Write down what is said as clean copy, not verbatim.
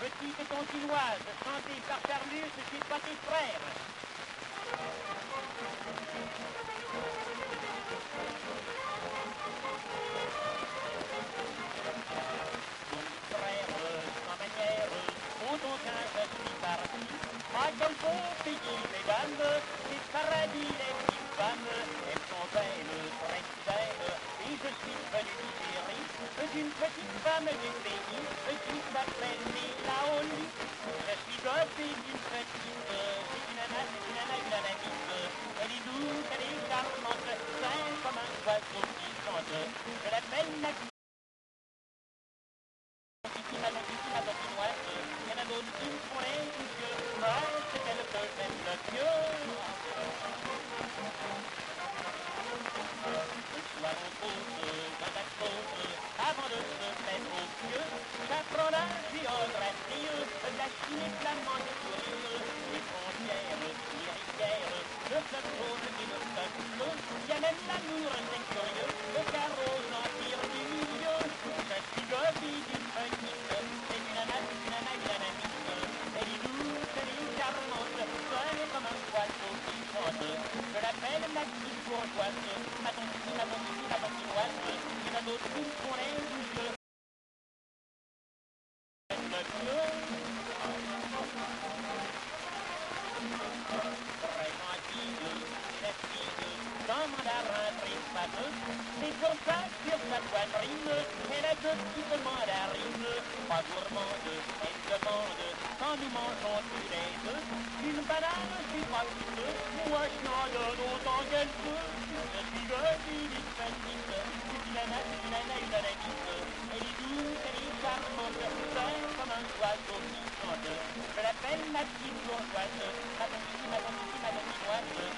petite tontinoise, chantée par Carlus chez Pâté Frères. Je suis parti, à Golfo, payer mes dames, les paradis, les petites femmes, elles sont belles, très fidèles, et je suis venu d'Igérie, d'une petite femme du pays, qui s'appelle Léla Oli. Je suis dopé d'une petite, c'est une nana, une anamite, elle est douce, elle est charmante, saine comme un oiseau qui chante, je l'appelle Nagui. La tontinoise, il y en a d'autres qui me font les yeux, c'est elle que j'aime le mieux. Le soir on pose dans la côte, avant de se mettre au pieu, j'apprends la géographie, la Chine flamande de sourire, les frontières, les rivières, le fleuve jaune et le fleuve bleu, il y a même l'amour, c'est curieux, le carreau, l'empire du milieu, je suis gobi d'une petite. Elle est douce, elle est charmante, seule comme un oiseau qui chante. Je l'appelle ma petite bourgeoise, ma tontinoise, il y en a d'autres qui font les yeux. Très gentille, la fille, dans mon arbre très fameux, c'est comme ça sur sa poitrine, elle a deux petites mandarines, pas gourmande, elle demande, quand nous mangeons tous les deux, une banane, je suis pas coûteux, moi je n'en donne autant qu'elle peut, je suis gobi d'une petite, une anamite, elle est douce, elle est charmante, seule comme un oiseau qui chante, je l'appelle ma petite bourgeoise, ma tontinoise,